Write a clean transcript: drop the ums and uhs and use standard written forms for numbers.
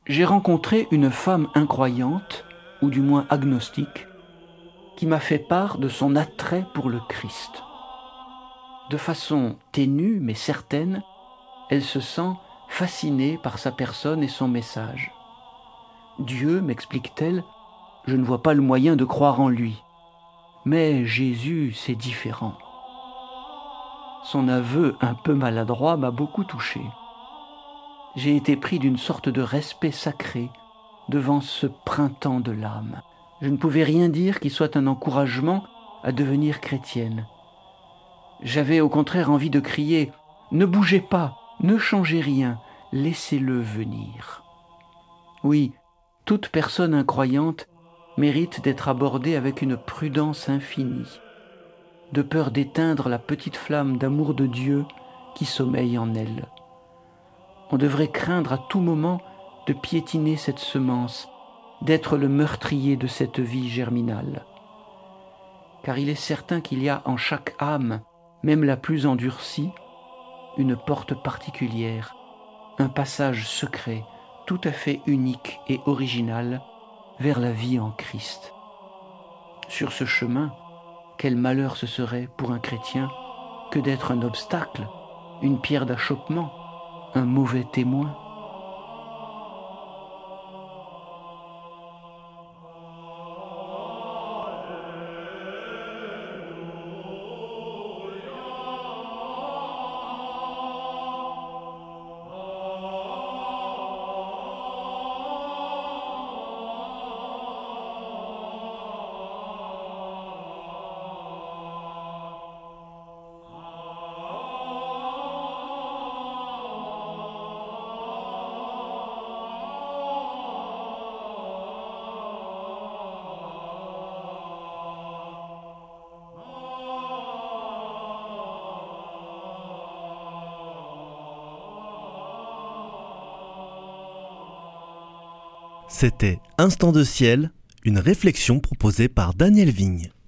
J'ai rencontré une femme incroyante, ou du moins agnostique, qui m'a fait part de son attrait pour le Christ. De façon ténue mais certaine, elle se sent fascinée par sa personne et son message. Dieu, m'explique-t-elle, je ne vois pas le moyen de croire en lui. Mais Jésus, c'est différent. Son aveu un peu maladroit m'a beaucoup touché. J'ai été pris d'une sorte de respect sacré devant ce printemps de l'âme. Je ne pouvais rien dire qui soit un encouragement à devenir chrétienne. J'avais au contraire envie de crier « Ne bougez pas, ne changez rien, laissez-le venir ». Oui, toute personne incroyante mérite d'être abordée avec une prudence infinie, de peur d'éteindre la petite flamme d'amour de Dieu qui sommeille en elle. On devrait craindre à tout moment de piétiner cette semence, d'être le meurtrier de cette vie germinale. Car il est certain qu'il y a en chaque âme, même la plus endurcie, une porte particulière, un passage secret, tout à fait unique et original vers la vie en Christ. Sur ce chemin, quel malheur ce serait pour un chrétien que d'être un obstacle, une pierre d'achoppement, un mauvais témoin. C'était Instant de ciel, une réflexion proposée par Daniel Vigne.